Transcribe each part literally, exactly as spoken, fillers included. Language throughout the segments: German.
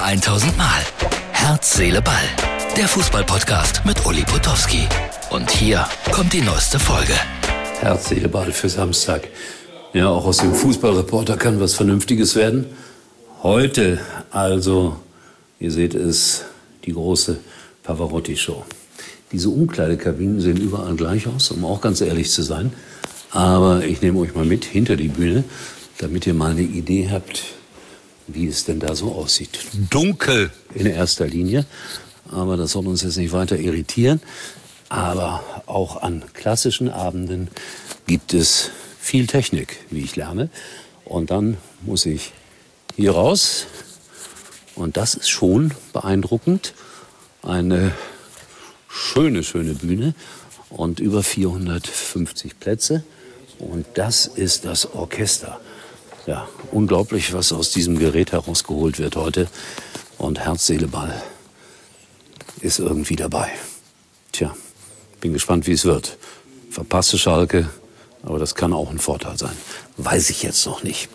tausend Mal. Herz, Seele, Ball. Der Fußball-Podcast mit Uli Potowski. Und hier kommt die neueste Folge. Herz, Seele, Ball für Samstag. Ja, auch aus dem Fußballreporter kann was Vernünftiges werden. Heute also, ihr seht es, die große Pavarotti-Show. Diese Umkleidekabinen sehen überall gleich aus, um auch ganz ehrlich zu sein. Aber ich nehme euch mal mit hinter die Bühne, damit ihr mal eine Idee habt, wie es denn da so aussieht. Dunkel in erster Linie, aber das soll uns jetzt nicht weiter irritieren. Aber auch an klassischen Abenden gibt es viel Technik, wie ich lerne. Und dann muss ich hier raus. Und das ist schon beeindruckend. Eine schöne, schöne Bühne und über vierhundertfünfzig Plätze. Und das ist das Orchester. Ja, unglaublich, was aus diesem Gerät herausgeholt wird heute. Und Herz, Seele, Ball ist irgendwie dabei. Tja, bin gespannt, wie es wird. Verpasste Schalke, aber das kann auch ein Vorteil sein. Weiß ich jetzt noch nicht.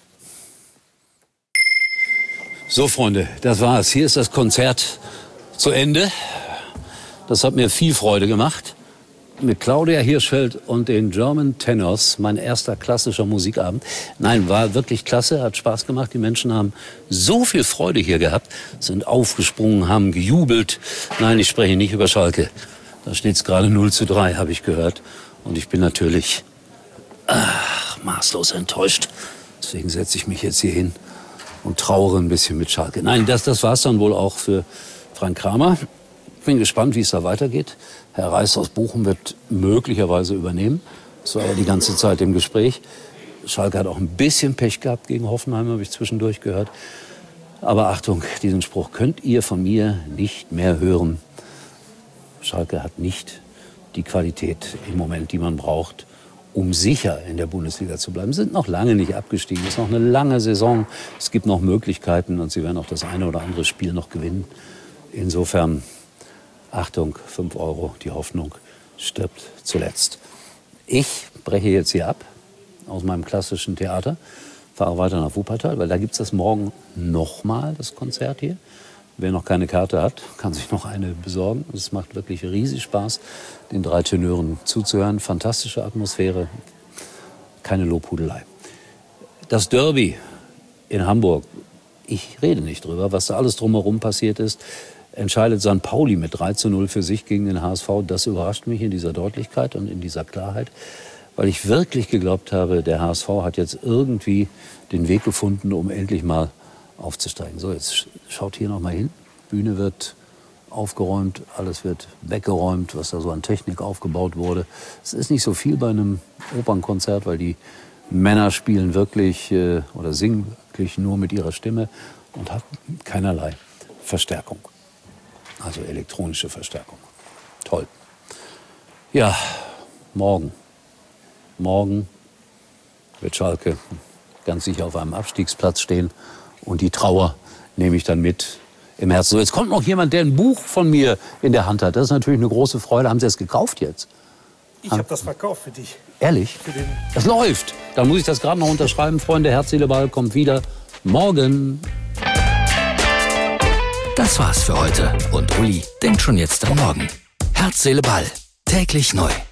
So, Freunde, das war's. Hier ist das Konzert zu Ende. Das hat mir viel Freude gemacht. Mit Claudia Hirschfeld und den German Tenors, mein erster klassischer Musikabend. Nein, war wirklich klasse, hat Spaß gemacht. Die Menschen haben so viel Freude hier gehabt, sind aufgesprungen, haben gejubelt. Nein, ich spreche nicht über Schalke. Da steht's gerade null zu drei, habe ich gehört. Und ich bin natürlich ach, maßlos enttäuscht. Deswegen setze ich mich jetzt hier hin und trauere ein bisschen mit Schalke. Nein, das, das war's dann wohl auch für Frank Kramer. Ich bin gespannt, wie es da weitergeht. Herr Reis aus Bochum wird möglicherweise übernehmen. Das war ja die ganze Zeit im Gespräch. Schalke hat auch ein bisschen Pech gehabt gegen Hoffenheim, habe ich zwischendurch gehört. Aber Achtung, diesen Spruch könnt ihr von mir nicht mehr hören. Schalke hat nicht die Qualität im Moment, die man braucht, um sicher in der Bundesliga zu bleiben. Sie sind noch lange nicht abgestiegen. Es ist noch eine lange Saison. Es gibt noch Möglichkeiten und sie werden auch das eine oder andere Spiel noch gewinnen. Insofern, Achtung, fünf Euro, die Hoffnung stirbt zuletzt. Ich breche jetzt hier ab aus meinem klassischen Theater, fahre weiter nach Wuppertal, weil da gibt es das morgen nochmal, das Konzert hier. Wer noch keine Karte hat, kann sich noch eine besorgen. Es macht wirklich riesig Spaß, den drei Tenören zuzuhören. Fantastische Atmosphäre, keine Lobhudelei. Das Derby in Hamburg, ich rede nicht drüber, was da alles drumherum passiert ist. Entscheidet Sankt Pauli mit drei zu null für sich gegen den H S V. Das überrascht mich in dieser Deutlichkeit und in dieser Klarheit, weil ich wirklich geglaubt habe, der H S V hat jetzt irgendwie den Weg gefunden, um endlich mal aufzusteigen. So, jetzt schaut hier noch mal hin. Bühne wird aufgeräumt, alles wird weggeräumt, was da so an Technik aufgebaut wurde. Es ist nicht so viel bei einem Opernkonzert, weil die Männer spielen wirklich äh, oder singen wirklich nur mit ihrer Stimme und haben keinerlei Verstärkung. Also elektronische Verstärkung. Toll. Ja, morgen. Morgen wird Schalke ganz sicher auf einem Abstiegsplatz stehen. Und die Trauer nehme ich dann mit im Herzen. So, jetzt kommt noch jemand, der ein Buch von mir in der Hand hat. Das ist natürlich eine große Freude. Haben Sie es gekauft jetzt? Ich habe das verkauft für dich. Ehrlich? Für den das läuft. Dann muss ich das gerade noch unterschreiben. Freunde, Herz, Seele, Ball kommt wieder morgen. Das war's für heute. Und Uli denkt schon jetzt an morgen. Herz, Seele, Ball. Täglich neu.